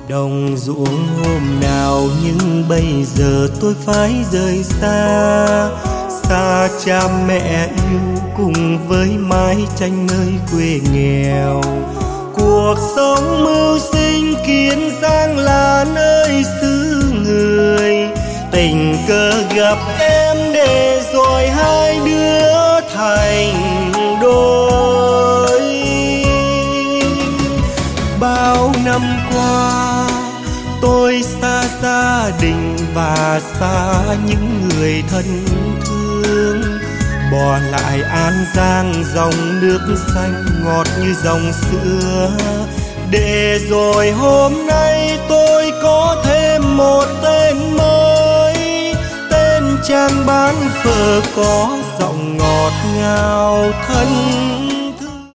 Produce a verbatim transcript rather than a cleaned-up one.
đồng ruộng hôm nào, nhưng bây giờ tôi phải rời xa, xa cha mẹ yêu cùng với mái tranh nơi quê nghèo. Cuộc sống mưu sinh Kiên Giang là nơi xứ người, tình cờ gặp em để rồi hai đứa thành đôi. Bao năm qua tôi xa gia đình và xa những người thân thương, bỏ lại An Giang dòng nước xanh ngọt như dòng sữa, để rồi hôm nay tôi có thêm một tên mới, tên chàng bán phở có giọng ngọt ngào thân